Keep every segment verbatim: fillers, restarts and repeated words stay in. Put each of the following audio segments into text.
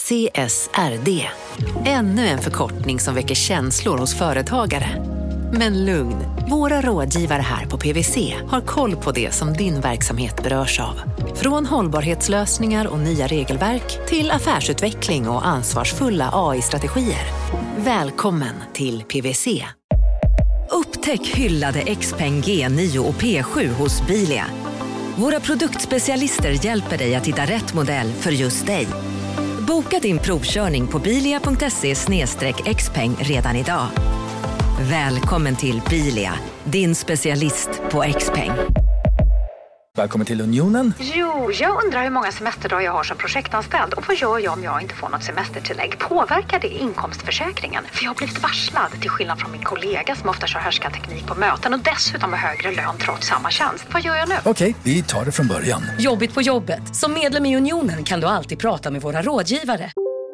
C S R D. Ännu en förkortning som väcker känslor hos företagare. Men lugn, våra rådgivare här på P W C har koll på det som din verksamhet berörs av. Från hållbarhetslösningar och nya regelverk till affärsutveckling och ansvarsfulla A I-strategier. Välkommen till P W C. Upptäck hyllade Xpeng G nio och P sju hos Bilia. Våra produktspecialister hjälper dig att hitta rätt modell för just dig. Boka din provkörning på bilia punkt se slash xpeng redan idag. Välkommen till Bilia, din specialist på Xpeng. Välkommen till Unionen. Jo, jag undrar hur många semesterdagar jag har som projektanställd. Och vad gör jag om jag inte får något semestertillägg? Påverkar det inkomstförsäkringen? För jag har blivit varslad, till skillnad från min kollega som ofta kör härskarteknik på möten och dessutom har högre lön trots samma tjänst. Vad gör jag nu? Okej, vi tar det från början. Jobbigt på jobbet. Som medlem i Unionen kan du alltid prata med våra rådgivare.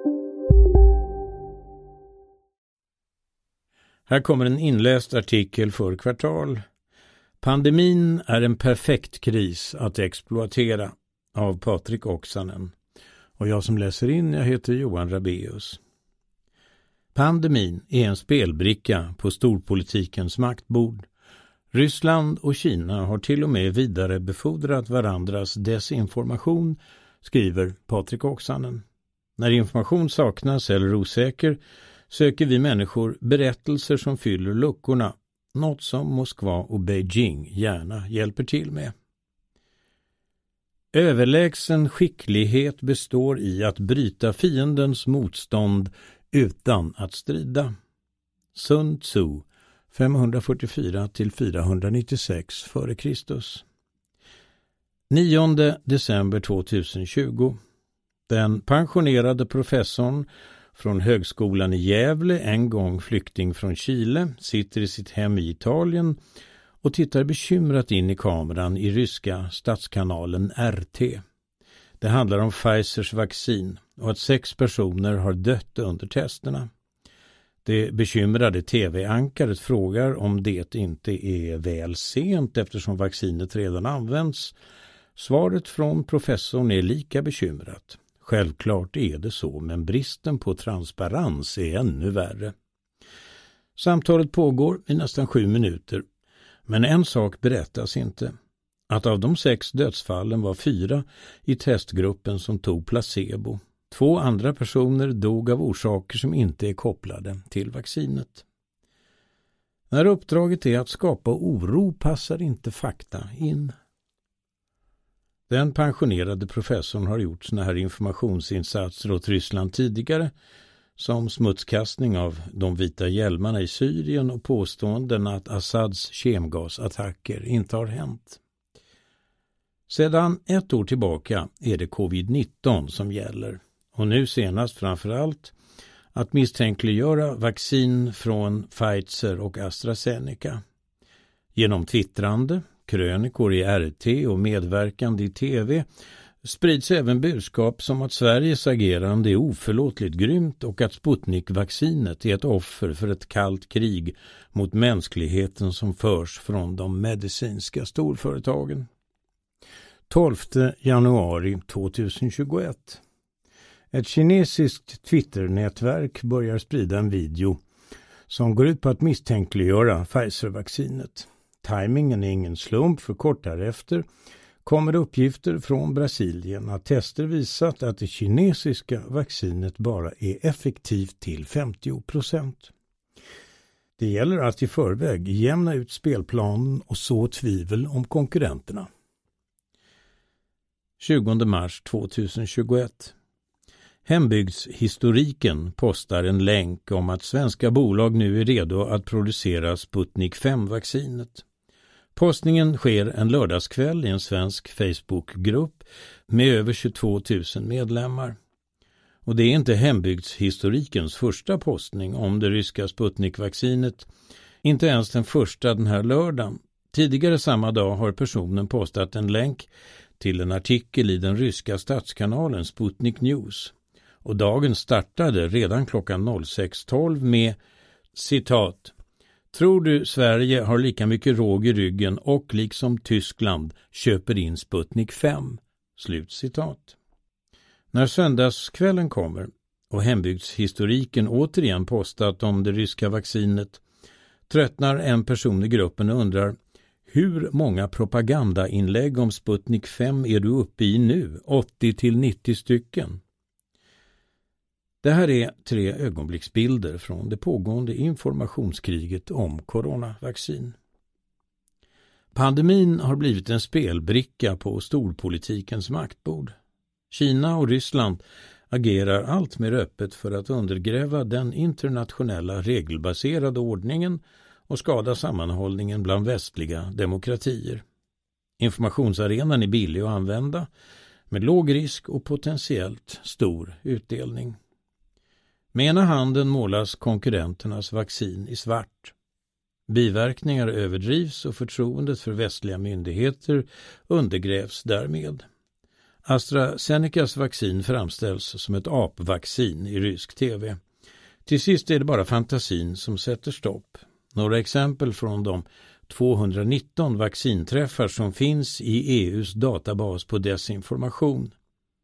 Här kommer en inläst artikel för Kvartal. Pandemin är en perfekt kris att exploatera av Patrik Oksanen. Och jag som läser in, jag heter Johan Rabeus. Pandemin är en spelbricka på storpolitikens maktbord. Ryssland och Kina har till och med vidare befordrat varandras desinformation, skriver Patrik Oksanen. När information saknas eller osäker söker vi människor berättelser som fyller luckorna, något som Moskva och Beijing gärna hjälper till med. Överlägsen skicklighet består i att bryta fiendens motstånd utan att strida. Sun Tzu, femhundrafyrtiofyra till fyrahundranittiosex före Kristus. nionde december tjugohundratjugo. Den pensionerade professorn från högskolan i Gävle, en gång flykting från Chile, sitter i sitt hem i Italien och tittar bekymrat in i kameran i ryska statskanalen R T. Det handlar om Pfizers vaccin och att sex personer har dött under testerna. Det bekymrade tv-ankaret frågar om det inte är väl sent eftersom vaccinet redan används. Svaret från professorn är lika bekymrat. Självklart är det så, men bristen på transparens är ännu värre. Samtalet pågår i nästan sju minuter, men en sak berättas inte. Att av de sex dödsfallen var fyra i testgruppen som tog placebo. Två andra personer dog av orsaker som inte är kopplade till vaccinet. När uppdraget är att skapa oro passar inte fakta in. Den pensionerade professorn har gjort såna här informationsinsatser åt Ryssland tidigare, som smutskastning av de vita hjälmarna i Syrien och påståenden att Assads kemgasattacker inte har hänt. Sedan ett år tillbaka är det covid nitton som gäller, och nu senast framförallt att misstänkliggöra vaccin från Pfizer och AstraZeneca. Genom twittrande, krönikor i R T och medverkande i tv sprids även budskap som att Sveriges agerande är oförlåtligt grymt och att Sputnik-vaccinet är ett offer för ett kallt krig mot mänskligheten som förs från de medicinska storföretagen. tolfte januari tjugohundratjugoett. Ett kinesiskt Twitter-nätverk börjar sprida en video som går ut på att misstänkliggöra Pfizer-vaccinet. Timingen är ingen slump, för kort därefter kommer uppgifter från Brasilien att tester visat att det kinesiska vaccinet bara är effektivt till femtio procent. Det gäller att i förväg jämna ut spelplanen och så tvivel om konkurrenterna. tjugonde mars tjugohundratjugoett. Hembygdshistoriken postar en länk om att svenska bolag nu är redo att producera Sputnik fem-vaccinet. Postningen sker en lördagskväll i en svensk Facebookgrupp med över tjugotvå tusen medlemmar. Och det är inte hembygdshistorikens första postning om det ryska Sputnik-vaccinet, inte ens den första den här lördagen. Tidigare samma dag har personen postat en länk till en artikel i den ryska statskanalen Sputnik News. Och dagen startade redan klockan sex tolv med citat: "Tror du Sverige har lika mycket råg i ryggen och liksom Tyskland köper in Sputnik fem?" Slut citat. När söndagskvällen kommer och hembygdshistoriken återigen postat om det ryska vaccinet, tröttnar en person i gruppen och undrar: hur många propagandainlägg om Sputnik fem är du uppe i nu? åttio till nittio stycken. Det här är tre ögonblicksbilder från det pågående informationskriget om coronavaccin. Pandemin har blivit en spelbricka på storpolitikens maktbord. Kina och Ryssland agerar allt mer öppet för att undergräva den internationella regelbaserade ordningen och skada sammanhållningen bland västliga demokratier. Informationsarenan är billig att använda, med låg risk och potentiellt stor utdelning. Med ena handen målas konkurrenternas vaccin i svart. Biverkningar överdrivs och förtroendet för västliga myndigheter undergrävs därmed. AstraZenecas vaccin framställs som ett apvaccin i rysk tv. Till sist är det bara fantasin som sätter stopp. Några exempel från de tvåhundranitton vaccinträffar som finns i E U:s databas på desinformation.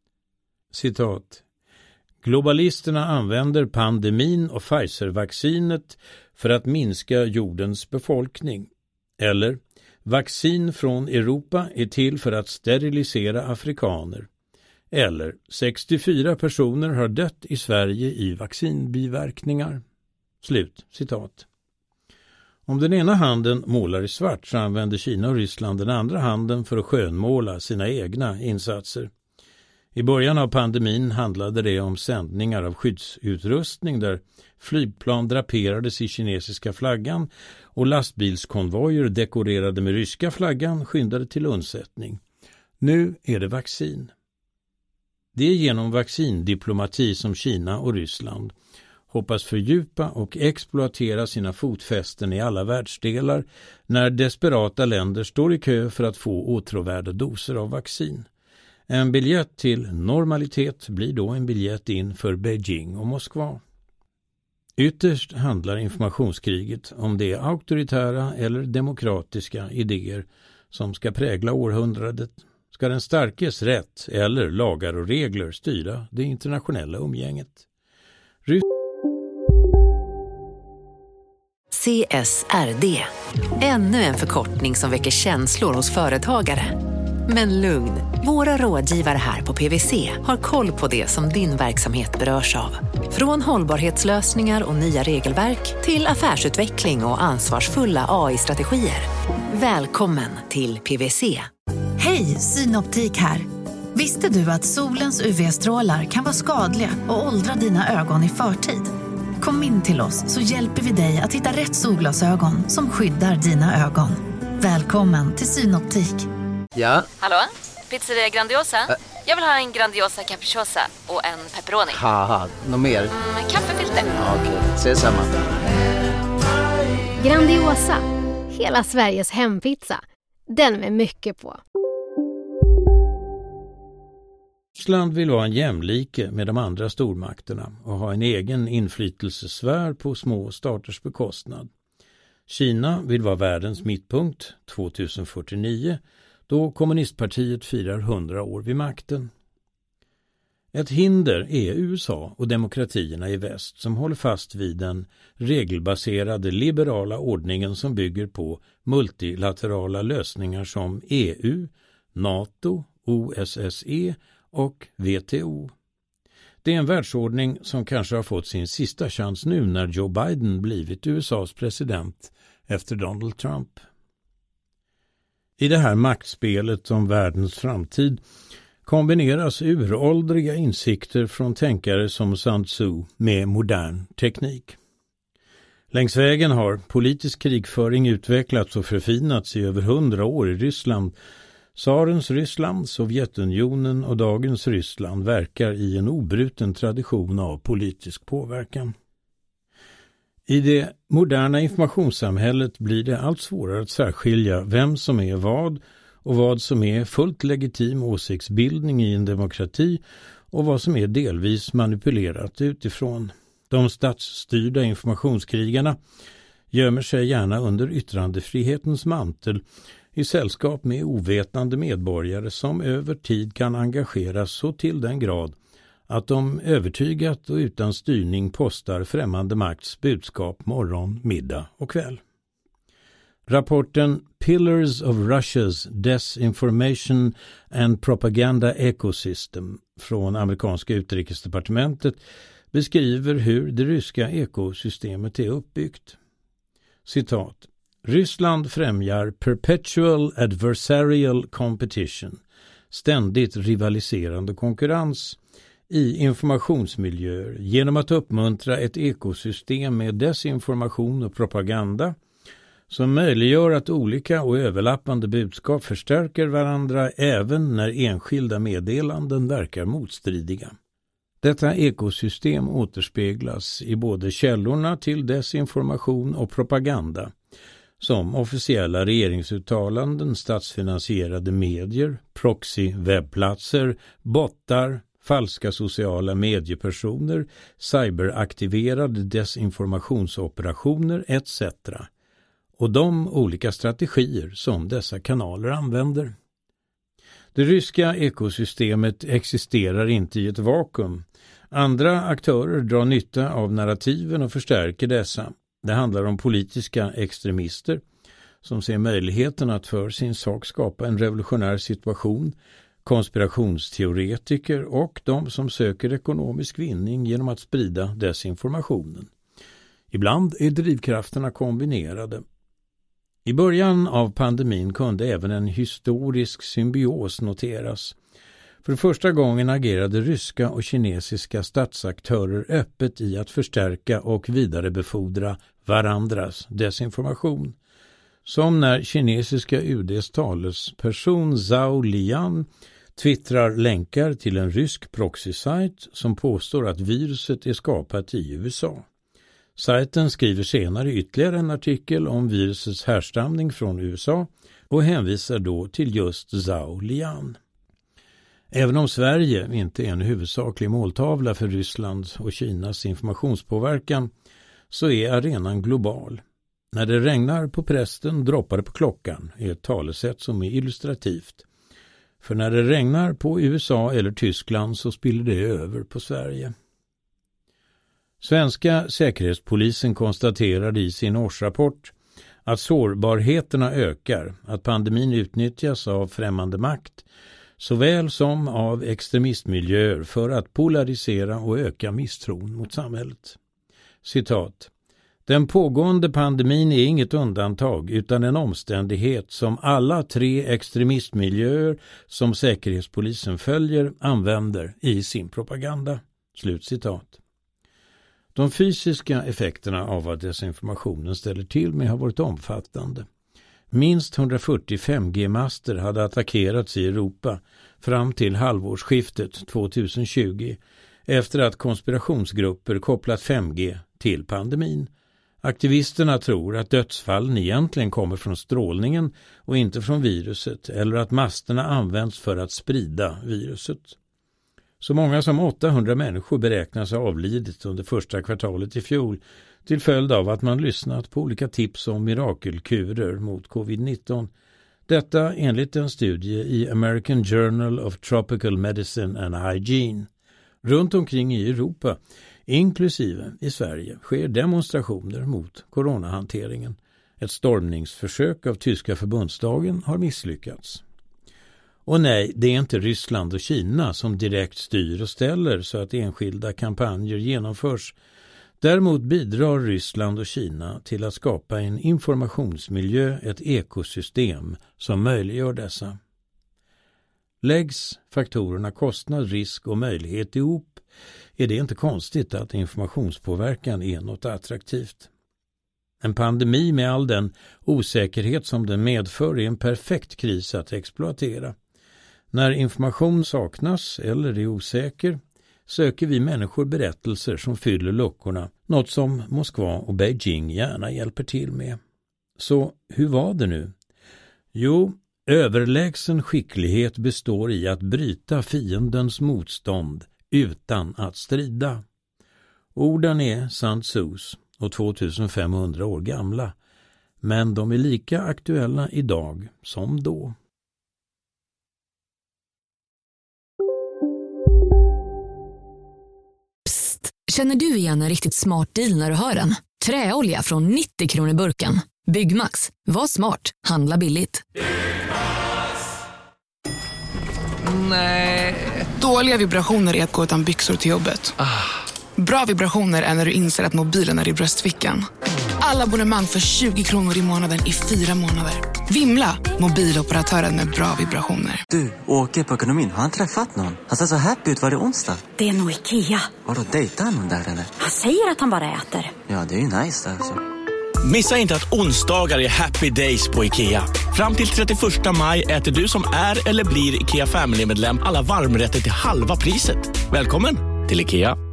Citat: globalisterna använder pandemin och Pfizer-vaccinet för att minska jordens befolkning. Eller, vaccin från Europa är till för att sterilisera afrikaner. Eller, sextiofyra personer har dött i Sverige i vaccinbiverkningar. Slut, citat. Om den ena handen målar i svart så använder Kina och Ryssland den andra handen för att skönmåla sina egna insatser. I början av pandemin handlade det om sändningar av skyddsutrustning där flygplan draperades i kinesiska flaggan och lastbilskonvojer dekorerade med ryska flaggan skyndade till undsättning. Nu är det vaccin. Det är genom vaccindiplomati som Kina och Ryssland hoppas fördjupa och exploatera sina fotfästen i alla världsdelar när desperata länder står i kö för att få åtråvärda doser av vaccin. En biljett till normalitet blir då en biljett in för Beijing och Moskva. Ytterst handlar informationskriget om de auktoritära eller demokratiska idéer som ska prägla århundradet. Ska den starkes rätt eller lagar och regler styra det internationella umgänget? Rys- C S R D. Ännu en förkortning som väcker känslor hos företagare. Men lugn, våra rådgivare här på P V C har koll på det som din verksamhet berörs av. Från hållbarhetslösningar och nya regelverk till affärsutveckling och ansvarsfulla A I-strategier. Välkommen till P V C. Hej, Synoptik här. Visste du att solens U V-strålar kan vara skadliga och åldra dina ögon i förtid? Kom in till oss så hjälper vi dig att hitta rätt solglasögon som skyddar dina ögon. Välkommen till Synoptik. Ja? Hallå? Pizzeria Grandiosa? Ä- Jag vill ha en Grandiosa capriciosa och en pepperoni. Haha, något mer? Mm, kaffefilter. Ja, okej, okay. Ses samma. Grandiosa, hela Sveriges hempizza. Den med mycket på. Ryssland vill vara en jämlike med de andra stormakterna och ha en egen inflytelsesfär på små staters bekostnad. Kina vill vara världens mittpunkt tjugohundrafyrtionio, då kommunistpartiet firar hundra år vid makten. Ett hinder är U S A och demokratierna i väst som håller fast vid den regelbaserade liberala ordningen som bygger på multilaterala lösningar som E U, NATO, O S S E och W T O. Det är en världsordning som kanske har fått sin sista chans nu när Joe Biden blivit U S A:s president efter Donald Trump. I det här maktspelet om världens framtid kombineras uråldriga insikter från tänkare som Sun Tzu med modern teknik. Längs vägen har politisk krigföring utvecklats och förfinats i över hundra år i Ryssland. Tsarens Ryssland, Sovjetunionen och dagens Ryssland verkar i en obruten tradition av politisk påverkan. I det moderna informationssamhället blir det allt svårare att särskilja vem som är vad och vad som är fullt legitim åsiktsbildning i en demokrati och vad som är delvis manipulerat utifrån. De statsstyrda informationskrigarna gömmer sig gärna under yttrandefrihetens mantel i sällskap med ovetande medborgare som över tid kan engageras så till den grad att de övertygat och utan styrning postar främmande makts budskap morgon, middag och kväll. Rapporten Pillars of Russia's Disinformation and Propaganda Ecosystem från amerikanska utrikesdepartementet beskriver hur det ryska ekosystemet är uppbyggt. Citat: Ryssland främjar perpetual adversarial competition, ständigt rivaliserande konkurrens, i informationsmiljöer genom att uppmuntra ett ekosystem med desinformation och propaganda som möjliggör att olika och överlappande budskap förstärker varandra även när enskilda meddelanden verkar motstridiga. Detta ekosystem återspeglas i både källorna till desinformation och propaganda, som officiella regeringsuttalanden, statsfinansierade medier, proxy-webbplatser, bottar, falska sociala mediepersoner, cyberaktiverade desinformationsoperationer et cetera och de olika strategier som dessa kanaler använder. Det ryska ekosystemet existerar inte i ett vakuum. Andra aktörer drar nytta av narrativen och förstärker dessa. Det handlar om politiska extremister som ser möjligheten att för sin sak skapa en revolutionär situation, konspirationsteoretiker och de som söker ekonomisk vinning genom att sprida desinformationen. Ibland är drivkrafterna kombinerade. I början av pandemin kunde även en historisk symbios noteras. För första gången agerade ryska och kinesiska statsaktörer öppet i att förstärka och vidarebefordra varandras desinformation. Som när kinesiska U D:s talesperson Zhao Liyan twittrar länkar till en rysk proxy-sajt som påstår att viruset är skapat i U S A. Sajten skriver senare ytterligare en artikel om virusets härstamning från U S A och hänvisar då till just Zhao Liyan. Även om Sverige inte är en huvudsaklig måltavla för Rysslands och Kinas informationspåverkan så är arenan global. När det regnar på prästen droppar det på klockan är ett talesätt som är illustrativt. För när det regnar på U S A eller Tyskland så spiller det över på Sverige. Svenska säkerhetspolisen konstaterade i sin årsrapport att sårbarheterna ökar, att pandemin utnyttjas av främmande makt såväl som av extremistmiljöer för att polarisera och öka misstron mot samhället. Citat: Den pågående pandemin är inget undantag utan en omständighet som alla tre extremistmiljöer som säkerhetspolisen följer använder i sin propaganda. Slutcitat. De fysiska effekterna av vad desinformationen ställer till med har varit omfattande. Minst hundrafyrtio fem G-master hade attackerats i Europa fram till halvårsskiftet tjugohundratjugo efter att konspirationsgrupper kopplat fem G till pandemin. Aktivisterna tror att dödsfallen egentligen kommer från strålningen och inte från viruset eller att masterna används för att sprida viruset. Så många som åttahundra människor beräknas ha avlidit under första kvartalet i fjol till följd av att man lyssnat på olika tips om mirakelkurer mot covid nitton. Detta enligt en studie i American Journal of Tropical Medicine and Hygiene. Runt omkring i Europa, inklusive i Sverige, sker demonstrationer mot coronahanteringen. Ett stormningsförsök av tyska förbundsdagen har misslyckats. Och nej, det är inte Ryssland och Kina som direkt styr och ställer så att enskilda kampanjer genomförs. Däremot bidrar Ryssland och Kina till att skapa en informationsmiljö, ett ekosystem som möjliggör dessa. Läggs faktorerna kostnad, risk och möjlighet ihop är det inte konstigt att informationspåverkan är något attraktivt. En pandemi med all den osäkerhet som den medför är en perfekt kris att exploatera. När information saknas eller är osäker söker vi människor berättelser som fyller luckorna, något som Moskva och Beijing gärna hjälper till med. Så hur var det nu? Jo, överlägsen skicklighet består i att bryta fiendens motstånd utan att strida. Orden är Sun Tzus och tjugofemhundra år gamla, men de är lika aktuella idag som då. Känner du igen en riktigt smart deal när du hör den? Träolja från nittio kronor burken. Byggmax. Var smart. Handla billigt. Nej. Dåliga vibrationer är att gå utan byxor till jobbet. Ah. Bra vibrationer är när du inser att mobilen är i bröstfickan. Alla abonnemang för tjugo kronor i månaden i fyra månader. Vimla, mobiloperatören med bra vibrationer. Du, åker på ekonomin. Har han träffat någon? Han ser så happy ut. Var det onsdag? Det är nog Ikea. Har du dejtat någon där eller? Han säger att han bara äter. Ja, det är ju nice alltså. Missa inte att onsdagar är happy days på Ikea. Fram till trettioförsta maj äter du som är eller blir Ikea Family-medlem alla varmrätter till halva priset. Välkommen till Ikea.